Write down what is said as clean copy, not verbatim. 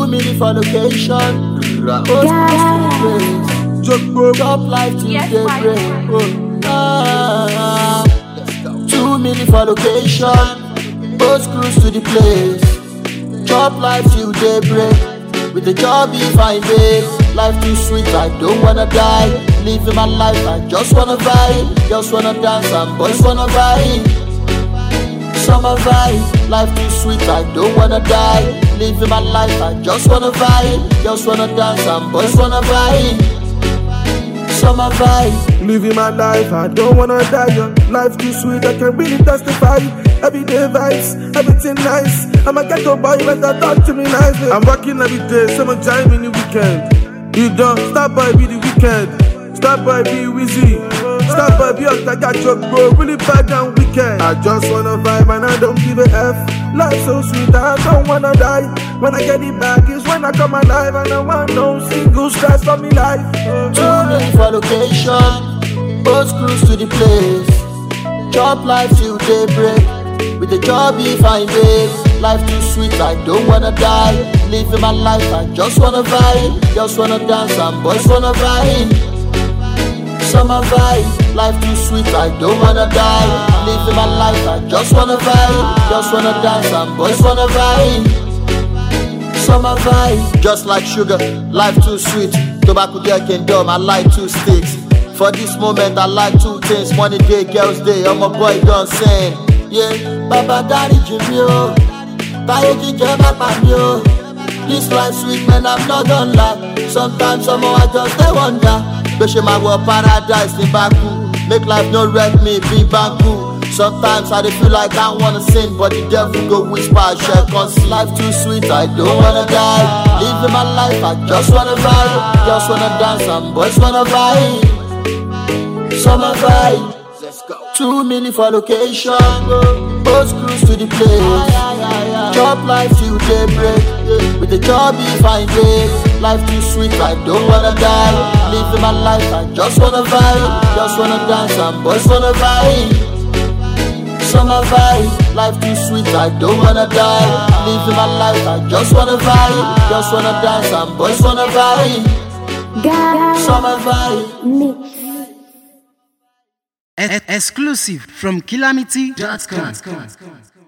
minutes for location. Post Job life till daybreak. 2 minutes for location. Post cruise to the place. Chop life till daybreak. With the job if I make. Life too sweet, I don't wanna die. Living my life, I just wanna vibe. Just wanna dance and boys wanna vibe. Summer vibe, life too sweet, I don't wanna die. Living my life, I just wanna vibe. Just wanna dance and boys wanna vibe. Summer vibe. Living my life, I don't wanna die young. Life too sweet, I can really testify. Everyday vibes, everything nice. I'm a ghetto boy, better talk to me nicely. I'm working every day, summertime in the weekend. You don't stop by be the weekend. Stop by be Wizzy. Stop by be up like I joke, bro. Really bad and wicked. I just wanna vibe and I don't give a F. Life so sweet, I don't wanna die. When I get it back is when I come alive. And I want no single stress for me life. 2 minutes for location. Post cruise to the place. Chop life till daybreak. With the job if I make. Life too sweet, I don't wanna die. Living my life, I just wanna vibe. Just wanna dance and boys wanna vibe. Summer vibe, life too sweet, I don't wanna die. Living my life, I just wanna vibe. Just wanna dance and boys wanna vibe. Summer vibe, just like sugar, life too sweet. Tobacco girl can dumb, I like 2 sticks. For this moment, I like 2 things. Money day, girls day, I'm a boy done saying. Yeah, Baba Daddy Jimmy, oh. This life sweet, man, I'm not gonna lie. Sometimes somehow I just they wonder. Beshe my world paradise in Baku. Make life no wreck me, be Banku. Sometimes I feel like I wanna sin, but the devil go whisper, share consent. Life too sweet, I don't wanna die. Living my life, I just wanna vibe. Just wanna dance and boys wanna vibe. Summer vibe. 2 minutes for location. Post cruise to the place. Chop life till daybreak. With the job if I make. Life too sweet, I don't wanna die. Living my life, I just wanna vibe. Just wanna dance and boys wanna vibe. Summer vibe, life too sweet, I don't wanna die. Living my life, I just wanna vibe. Just wanna dance and boys wanna vibe. Summer vibe. Exclusive from Calamity.com.